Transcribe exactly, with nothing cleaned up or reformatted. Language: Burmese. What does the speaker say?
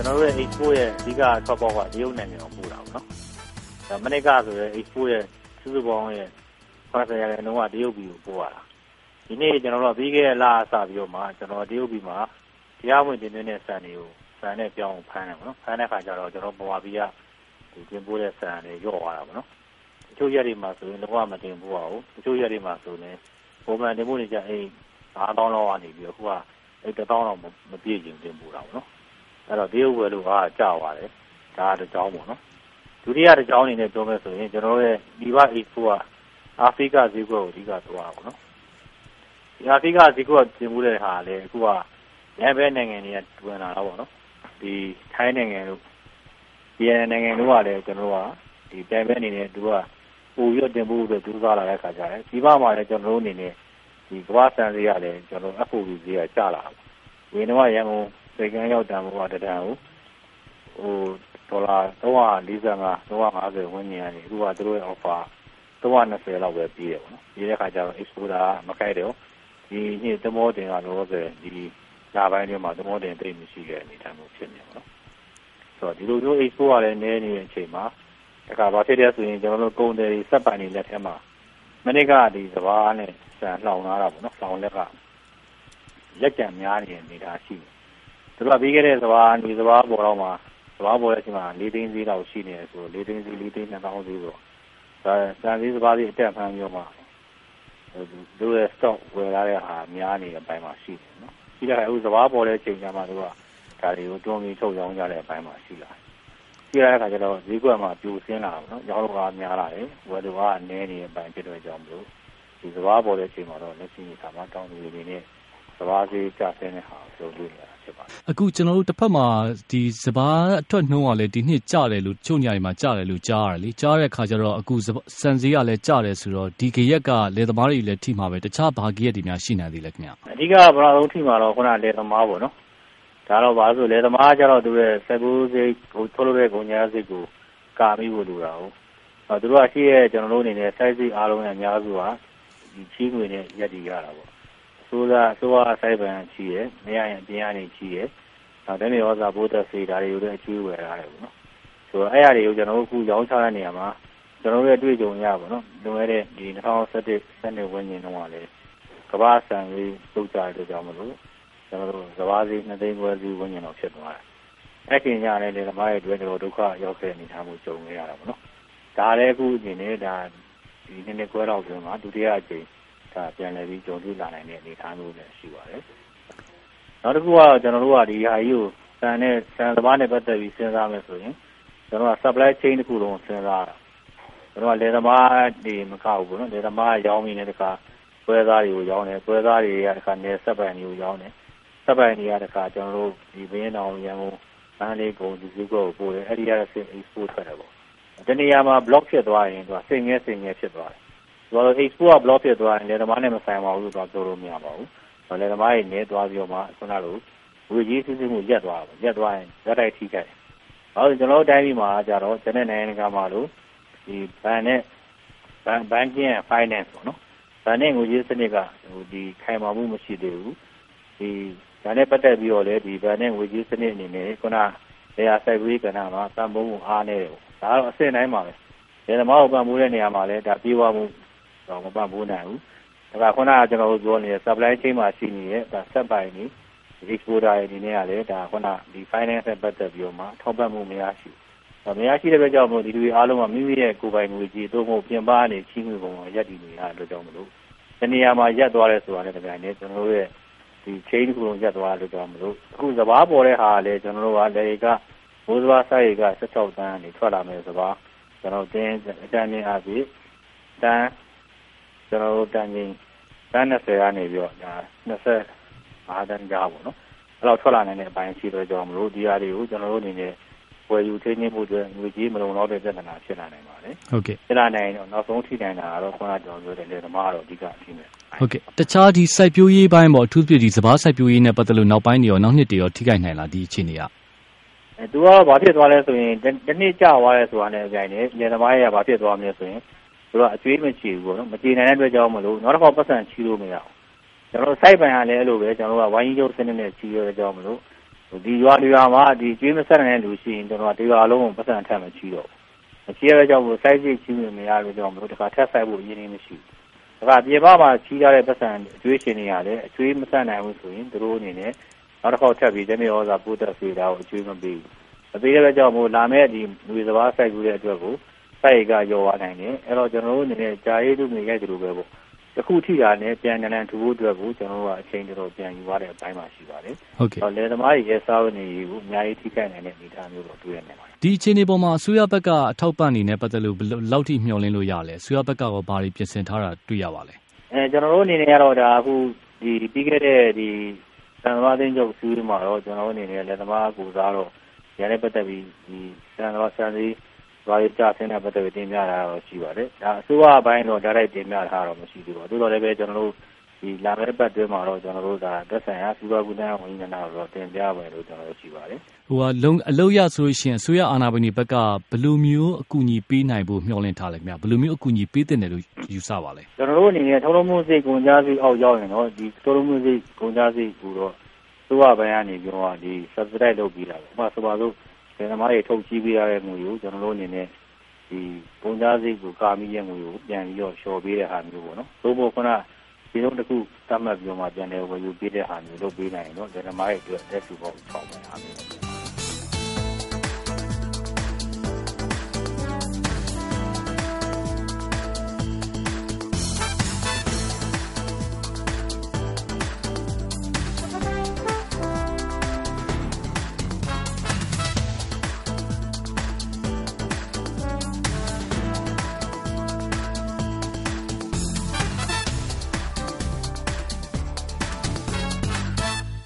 ကျွန်တော်တို့ရဲ့ export ရဲ့အဓိကထွက်ပေါက်ကတရုတ်နိုင်ငံကိုပို့တာပေါ့နော်။ဒါမနစ်ကဆိုရင် export ရဲ့စုစုပေါင်းရဲ့ပါဆယ်ရာခိုင်နှုန်းကတရုတ်ပြည်ကိုပို့ရတာ။ဒီနေ့ကျွန်တော်တို့ပြီးခဲ့တဲ့လအစပြီးတော့မှကျွန်တော်တရုတ်ပြည်မှာတရားဝင်တင်သွင်းတဲ့ဆန်တွေကိုဆန်နဲ့ပြောင်းဖမ်းတယ်ပေါ့နော်။ဖမ်းတဲ့ခါကျတော့ကျွန်တော်ပေါ်ပြီးကဒီတင်ပို့တဲ့ဆန်တွေရော့သွားတာပေါ့နော်။တချို့ရက်တွေမှာဆိုရင်တော့မတင်ပို့ပါဘူး။တချို့ရက်တွေမှာဆိုရင်ပုံမှန်တင်ပို့နေကြအိမ်ငါးသောင်းလောက်ကနေပြီးတော့အခုကအဲ့တစ်သောင်းလောက်မပြည့်ချင်တင်ပို့တာပေါ့နော်။အဲ့တော့တရုတ်ဝယ်လို့ကကြာသွားတယ်ဒါတစ်ကြောင်းပေါ့နော်ဒုတိယတစ်ကြောင်းအနေနဲ့ပြောမယ်ဆိုရင်ကျွန်တော်တို့ရဲ့ဒီဘ export ကအာဖရိကဈေးကွက်ကိုအဓိကသွားတာပေါ့နော်ဒီအာဖရိကဈေးကွက်တင်ပို့တဲ့ဟာလည်းအခုကရန်ဘဲနိုင်ငံတွေကတွင်လာတာပေါ့နော်ဒီထိုင်းနိုင်ငံတို့ဒီနိုင်ငံတို့ကလည်းကျွန်တော်တို့ကဒီတိုင်ဘဲအနေနဲ့သူကပိုပြီးတင်ပို့ပြီးကြိုးစားလာတဲ့အခါကျရင်ဒီဘမှာလည်းကျွန်တော်တို့အနေနဲ့ဒီကမ္ဘာစံဈေးကလည်းကျွန်တော် F O B ဈေးကကျလာတာဝင်းတော့ရန်ကုန်စိတ်ကန်းရောက်တန်ဖို့ကတတန်ကိုဟိုဒေါ်လာသုံးရာလေးဆယ်ငါး သုံးရာငါးဆယ်ဝန်းကျင်ကနေအခုကသူတို့ရဲ့ offer သုံးရာနှစ်ဆယ်လောက်ပဲပြီးတယ်ပေါ့နော်ဒီတဲ့ခါကျတော့ exporter မခိုက်တယ်ဒီနှစ်သမောတင်ကတော့ဆိုဒီလာပိုင်းတွေမှာသမောတင်တိတ်မရှိတဲ့အနေအထားမျိုးဖြစ်နေပါတော့ဆိုတော့ဒီလိုမျိုး export ကလည်းနည်းနေတဲ့အချိန်မှာအခါဘာဖြစ်လဲဆိုရင်ကျွန်တော်တို့ကုန်တယ်စက်ပန်တွေလက်ထဲမှာမနစ်ကဒီစဘာနဲ့ဆန်လှောင်လာတာပေါ့နော်လှောင်လက်ကလက်ကြံများနေတဲ့အနေအထားရှိတယ်သူကပြီးခဲ့တဲ့စဘာဒီစဘာပေါ်တော့မှာစဘာပေါ်တဲ့အချိန်မှာလေးသိန်းဈေးလောက်ရှိနေတယ်ဆိုလေးသိန်းဈေးလေးသိန်းနှစ်သောင်းဈေးဆိုဒါစံဈေးစဘာကြီးအတက်မှန်းပြောမှာသူရဲ့ stock ဝယ်လာတဲ့ဟာများနေတဲ့အပိုင်းမှာရှိတယ်နော်ပြီးတော့အခုစဘာပေါ်တဲ့အချိန်ကျမှသူကဒါတွေကိုတွန်းပြီးထုတ်ရောင်းကြတဲ့အပိုင်းမှာရှိလာပြီးရတဲ့အခါကျတော့ဈေးကွက်မှာပြိုဆင်းလာတာပေါ့နော်ရောင်းလို့ကများလာတယ်ဝယ်လို့ကနည်းနေတဲ့အပိုင်းဖြစ်တဲ့အကြောင်းမလို့ဒီစဘာပေါ်တဲ့အချိန်မှာတော့လက်ရှိနေတာမှာတောင်းသူတွေနဲ့စဘာဈေးကျဆင်းတဲ့ဟာကိုလုပ်နေတာဖြစ်ပါတယ်အခုကျွန်တော်တို့တစ်ဖက်မှာဒီစဘာအထွက်နှုန်းကလည်းဒီနှစ်ကျတယ်လို့ချုပ်ညာရီမှာကျတယ်လို့ကြားရတယ်လေကြားတဲ့ခါကျတော့အခုစံဈေးကလည်းကျတယ်ဆိုတော့ဒီဂရက်ကလေသမားတွေလည်းထိမှာပဲတခြားဘာဂရက်တွေများရှိနေသေးလဲခင်ဗျအဓိကဘယ်လိုထိမှာတော့ခုနလေသမားပေါ့နော်ဒါတော့ဘာလို့လေသမားကျတော့သူရဲ့စက်ကူးဈေးကိုထုတ်လို့တဲ့ကုန်ညာဈေးကိုကာမိဖို့လိုတာဟုတ်အဲသူတို့ကရှိရဲ့ကျွန်တော်တို့အနေနဲ့ size အားလုံးရဲ့အများစုကဒီချီးငွေနဲ့ရက်တည်ရတာပေါ့ဆိုးသားဆိုးအားဆိုင်ပန်ချီးရဲ့မရရင်အပြင်ကနေချီးရဲ့နောက်တနေ့ရောစာဘိုးသက်စေးဒါတွေကိုလည်းအကျွေးဝယ်ရတယ်ပေါ့နော်ဆိုတော့အဲ့အရာတွေကိုကျွန်တော်တို့အခုရောင်းချတဲ့နေရာမှာကျွန်တော်တို့ရဲ့တွေ့ကြုံရပါတော့လွန်ခဲ့တဲ့ဒီ၂၀၁၁ စနေဝန်းကျင်တုန်းကလည်းကမ္ဘာစံကြီးစုကြတဲ့ကြောင့်မလို့ကျွန်တော်တို့စဘာစီနှစ်သိန်းခွဲစီဝန်းကျင်တော့ဖြစ်သွားတယ်အဲ့ဒီညလည်းလေသမားရဲ့တွေ့ကြုံဒုက္ခရောက်ခဲ့နေထားမှုကြုံနေရတာပေါ့နော်ဒါလည်းအခုအနေနဲ့ဒါဒီနေ့နေ့ခွဲတော့ပြန်မှာဒုတိယအကြိမ်ဒါပြန်လည်ပြီးကြုံတွေ့လာနိုင်တဲ့အနေအထားမျိုးလည်းရှိပါတယ်နောက်တစ်ခုကကျွန်တော်တို့ကဒီဟာကြီးကိုစံနဲ့စံသမားနဲ့ပတ်သက်ပြီးစဉ်းစားမယ်ဆိုရင်ကျွန်တော်က supply chain တစ်ခုလုံးစဉ်းစားတာကျွန်တော်ကလေသမားတွေမကောက်ဘူးနော်လေသမားရောင်းနေတဲ့တခါပွဲသားတွေကိုရောင်းတယ်ပွဲသားတွေကတခါနယ်စက်ပိုင်တွေကိုရောင်းတယ်စက်ပိုင်တွေကတခါကျွန်တော်တို့ဒီဘင်းတောင်ရန်ကုန်ဗန်းလေးကုန်ဒီဈေးကွက်ကိုပို့တယ်အဲ့ဒီရတဲ့ export ထွက်တယ်ပေါ့ဒီနေရာမှာ block ဖြစ်သွားရင်သူကစိတ်ငဲစိတ်ငဲဖြစ်သွားတယ်ဆိုတော့ export က block ဖြစ်သွားရင်လေသမားနဲ့မဆိုင်ပါဘူးဆိုတော့ပြောလို့မရပါဘူး။လေသမားရဲ့နေသွားပြီးတော့မှခုနကလိုဝေကြီးစစ်စစ်မှုရက်သွားတယ်။ရက်သွားရင်ရက်တိုက်ထိခိုက်တယ်။ဘာလို့ကျွန်တော်တို့တိုင်းပြည်မှာကြတော့ကျတဲ့နိုင်ငံကမှလို့ဒီဘဏ်နဲ့ဘဏ် banking and finance ပေါ့နော်။ဘဏ်နဲ့ငွေကြေးစနစ်ကဟိုဒီခိုင်မာမှုမရှိသေးဘူး။ဒီဒါနဲ့ပတ်သက်ပြီးတော့လေဒီဘဏ်နဲ့ငွေကြေးစနစ်အနေနဲ့ခုနလေယာစိုက်ဝေးကဏ္ဍမှာတန်ဖိုးမှုအားနေတယ်။ဒါကတော့အဆင့်တိုင်းပါပဲ။လေသမားကိုပံ့ပိုးတဲ့နေရာမှာလည်းဒါပြေးဝမှုတော့မပံ့ပိုးနိုင်ဘူး။ဒါကခုနကကျွန်တော်တို့ပြောနေတဲ့ supply chain မှာရှိနေတဲ့ဒါဆက်ပိုင်နေ exporter တွေအနေနဲ့ကလည်းဒါခုနဒီ finance နဲ့ပတ်သက်ပြီးတော့မှထောက်ပံ့မှုမရရှိဘူး။မရရှိတဲ့အတွက်ကြောင့်မို့ဒီလူတွေအားလုံးကမိမိရဲ့ကိုယ်ပိုင်ငွေကြေးတို့မို့ပြင်ပကနေချီးငွေပုံမှာရက်တည်နေတာအတွက်ကြောင့်မလို့ဒီနေရာမှာရက်သွားတယ်ဆိုတာနဲ့တကယ်နဲ့ကျွန်တော်တို့ရဲ့ဒီ chain တစ်ခုလုံးရက်သွားတယ်လို့ကြောင့်မလို့အခုစဘာပေါ်တဲ့ဟာကလည်းကျွန်တော်တို့ကလေကဘိုးစဘာစိုက်က၁၆တန်းနေထွက်လာမယ်စဘာကျွန်တော်တင်းအတန်းမြင်အားဖြင့်တန်းကျွန်တော်တို့တန်းချင်းတန်း၂၀ကနေပြီးတော့ဒါ၂၅တန်းကြားပေါ့နော်အဲ့တော့ထွက်လာနိုင်တဲ့အပိုင်းရှိတော့ကြောင့်မလို့ဒီဟာတွေကိုကျွန်တော်တို့အနေနဲ့ဝယ်ယူထိန်းသိမ်းမှုတွေငွေကြေးမလုံလောက်တဲ့ပြဿနာဖြစ်လာနိုင်ပါတယ်ဟုတ်ကဲ့ဖြစ်လာနိုင်တော့နောက်ဆုံးထိနိုင်တာကတော့ခုနကကျွန်တော်ပြောတဲ့လေသမားတော့အဓိကအထိမဲ့ဟုတ်ကဲ့တခြားဒီစိုက်ပျိုးရေးပိုင်းပေါ့အထူးသဖြင့်ဒီစဘာစိုက်ပျိုးရေးနဲ့ပတ်သက်လို့နောက်ပိုင်းတွေရောနောက်နှစ်တွေရောထိခိုက်နိုင်လားဒီအခြေအနေကအဲသူကဘာဖြစ်သွားလဲဆိုရင်ဒီနေ့ကြာသွားလဲဆိုတာနဲ့အကြိုင်နဲ့လေသမားရဲ့ဘာဖြစ်သွားမလဲဆိုရင်သူကအကျွေးမချီဘူးပေါ့နော်မချီနိုင်တဲ့အတွက်ကြောင့်မလို့နောက်တစ်ခါပတ်စံချီလို့မရအောင်ကျွန်တော်တို့စိုက်ပန်ရလဲအဲ့လိုပဲကျွန်တော်တို့ကဝိုင်းကြီးကျုပ်စနစ်နဲ့ချီရတဲ့ကြောင့်မလို့ဒီရွာတွေမှာဒီကျွေးမဆက်နိုင်တဲ့လူရှိရင်ကျွန်တော်ဒီရွာလုံးကိုပတ်စံထက်မချီတော့မချီရတဲ့ကြောင့်မို့စိုက်စိတ်ချီးမရလို့ကြောင့်မို့တခါထက်ဆိုင်ဖို့အရင်နေမရှိဘူးဒါကပြေပမှာချီးရတဲ့ပတ်စံအကျွေးရှင်တွေရတယ်အကျွေးမဆက်နိုင်ဘူးဆိုရင်သူတို့အနေနဲ့နောက်တစ်ခေါက်ထပ်ပြီးတနေ့ဩဇာပို့သက်စေတာကိုအကျွေးမပေးဘူးမပေးတဲ့ကြောင့်မို့လာမဲ့ဒီလူစဘာစိုက်ကူတဲ့အတွက်ကိုစိုက်ကရောသွားနိုင်တယ်အဲ့တော့ကျွန်တော်တို့အနေနဲ့ဂျာရေးသူတွေရိုက်တယ်လို့ပဲပေါ့တခုထိတာနဲ့ပြန်နလန်ထူဖို့အတွက်ကိုကျွန်တော်တို့ကအချိန်တော်ပြန်ယူရတဲ့အပိုင်းမှာရှိပါတယ်ဟုတ်ကဲ့လယ်သမားတွေရဲ့စားဝတ်နေရေးကိုအများကြီးထိခိုက်နိုင်တဲ့အနေအထားမျိုးတော့တွေ့ရနိုင်ပါတယ်ဒီအခြေအနေပေါ်မှာအစိုးရဘက်ကအထောက်ပံ့နေနဲ့ပတ်သက်လို့လောက်ထိမျှော်လင့်လို့ရလဲအစိုးရဘက်ကရောဘာတွေပြင်ဆင်ထားတာတွေ့ရပါလဲအဲကျွန်တော်တို့အနေနဲ့ကတော့ဒါအခုဒီပြီးခဲ့တဲ့ဒီသံသမားသိန်းချုပ်စီးမှာတော့ကျွန်တော်တို့အနေနဲ့လယ်သမားကိုစားတော့ရတဲ့ပတ်သက်ပြီးဒီသံသမားဆန်စီဘာရကြဆင်းတဲ့ပတ်သက်ပြီးတင်ပြတာတော့ရှိပါတယ်ဒါအစိုးရဘိုင်းတော့ဒါရိုက်တင်ပြတာတော့မရှိသေးပါဘူးသို့တော်လည်းပဲကျွန်တော်တို့ဒီလာမယ့်ပတ်တွင်းမှာတော့ကျွန်တော်တို့ဒါသက်ဆိုင်ရာစီးပွားကူးသန်းဝန်ကြီးဌာနတော့တင်ပြမယ်လို့ကျွန်တော်တို့ရှိပါတယ်ဟိုကလုံအလုပ်ရဆိုလို့ရှိရင်အစိုးရအာဏာပိုင်တွေဘက်ကဘယ်လိုမျိုးအကူအညီပေးနိုင်ဖို့မျှော်လင့်ထားလဲခင်ဗျဘယ်လိုမျိုးအကူအညီပေးတဲ့တယ်လို့ယူဆပါလဲကျွန်တော်တို့အနေနဲ့ထုံးလုံးမှုစိတ်ကုန်ကြစိတ်အောက်ရောက်ရင်တော့ဒီထုံးလုံးမှုစိတ်ကုန်ကြစိတ်ကိုတော့အစိုးရဘိုင်းကနေပြောတာဒီ subsidize လုပ်ပြီးတာပေါ့ဥပမာဆိုပါစို့ဒီသမားတွေထုတ်ကြည့်ပေးရတဲ့ငွေကိုကျွန်တော်တို့အနေနဲ့ဒီပုံသားစိတ်ကိုကာမိရဲ့ငွေကိုပြန်ပြီးတော့လျှော်ပေးတဲ့ဟာမျိုးပေါ့နော်သို့မဟုတ်ခုနဒီလိုတစ်ခုသတ်မှတ်ပြီးတော့မှပြန်တယ်ဝယ်ယူပေးတဲ့ဟာမျိုးလုပ်ပေးနိုင်ရင်တော့ဒီသမားတွေအတွက်လက်စုပေါင်းဆောင်မယ်အားမျိုး